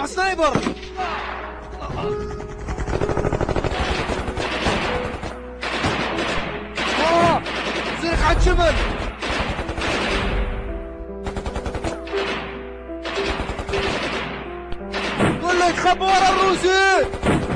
مع سنايبر. زيخ على الجبل. قول له يتخبى ورا الروسي.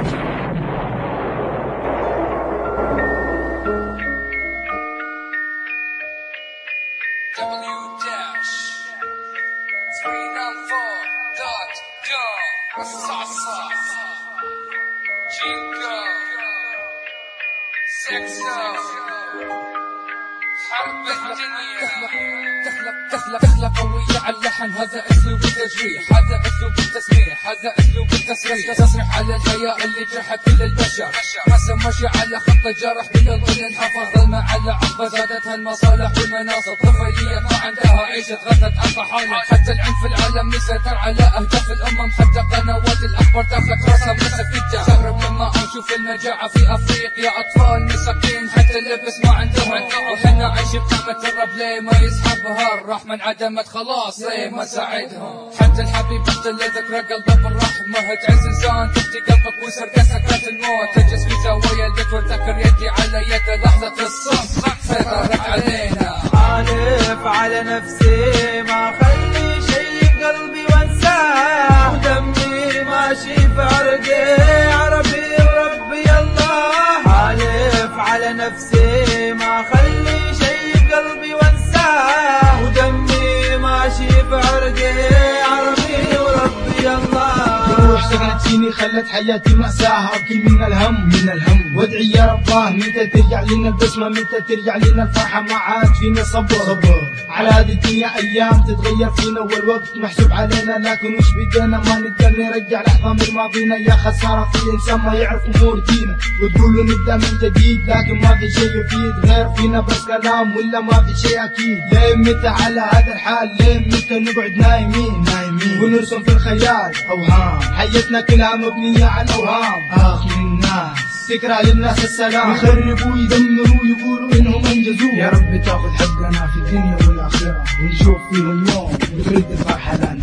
دخلة قوية على اللحن، هذا اسلوب التجريح، هذا اسلوب التسميح، هذا اسلوب التصريح. تصريح على الحياة اللي جرحت كل البشر، رسم ماشي على خط الجرح بالظل انحفر. ظلمة على عقبة زادتها المصالح والمناصب، طفيلية ما عندها عيشة غثت أطفالها. حتى العنف في العالم يسيطر على أهداف الأمة، حتى قنوات الأخبار تاخد راسها مسكتة. شرب لما أشوف المجاعة في أفريقيا، أطفال مساكين حتى اللبس ما عندهم، وحنا عايشين بنعمة الرب ليه ما يسحبها الرحمة انعدمت خلاص ليه ما ساعدهم. حتى الحبيب بطل ذكرى قلبه بالرحمة، تعز إنسان تفتي قلبك ويسرق سكرات الموت. تجلس في زاوية البيت وتذكر يدي على يد لحظة الصمت سيطرت علينا. حالف على نفسي ما خلي شي بقلبي وانساه، ودمي ماشي في عرقي عربي ربي الله. حالف على نفسي ما خلي شي بقلبي وانساه، ودمي ماشي في عرقي عربي وربي الله. روح شغلت فيني خلت حياتي مأساة، أبكي من الهم وادعي يا رباه متى ترجع لنا البسمة، متى ترجع لنا الفرحة، ما عاد فينا صبر على هذه الدنيا. أيام تتغير فينا والوقت محسوب علينا، لكن وش بدينا ما نقدر نرجع لحظة من ماضينا. يا خسارة في إنسان ما يعرف أمور دينا، وتقولوا نبدأ من جديد لكن ما في شيء يفيد غير فينا بس كلام ولا ما في شيء أكيد. ليه متى على هذا الحال، ليه متى نقعد نايمين ونرسم في الخيال أوهام، حياتنا كلها مبنية على الأوهام. آخر الناس تكره للناس السلام، يخربوا ويدمروا ويقولوا إنهم أنجزوا. يا رب تاخذ حقنا في الدنيا والآخرة، ونشوف فيهم يوم وترد الفرحة لنا.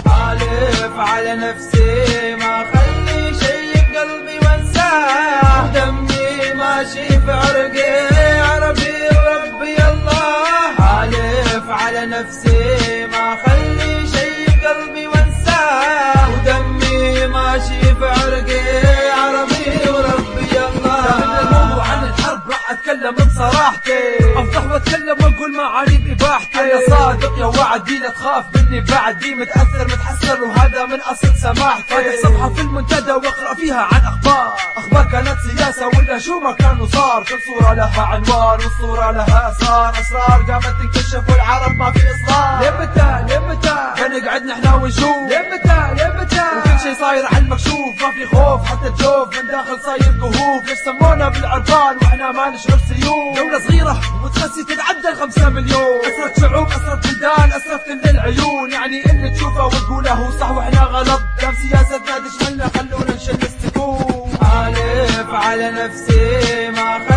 حالف على نفسي ما خلي شي بقلبي وانساه، دمي ماشي في عرقي عربي ربي الله. حالف على نفسي ما خلي شي بقلبي وانساه، ودمي ماشي في عرقي عربي وربي الله. الموضوع عن الحرب راح اتكلم بصراحتي، افضح واتكلم واقول معاني باباحتي. انا صادق يا وعدي لا تخاف مني بعدي، متاثر متحسر وهذا من اصل سماحتي. فاتح صفحه في المنتدى واقرا فيها عن اخبار كانت سياسه ولا شو ما كان وصار. كل صوره لها عنوان والصوره لها اسرار، اسرار قامت تنكشف والعرب ما في اصرار. ليه متى بنقعد نحنا ونشوف؟ ليه متى وكل شي صاير على المكشوف، ما في خوف حتى الجوف من داخل صاير كهوف. ليش سمونا بالعربان واحنا ما نشرب سيوف؟ دولة صغيرة وتخسي تتعدى 5 مليون، أسرت شعوب أسرت بلدان أسرت كل العيون. يعني اللي تشوفه وتقوله هو صح واحنا غلط، دام سياستنا تشملنا خلونا نشل السكون. حالف على نفسي ما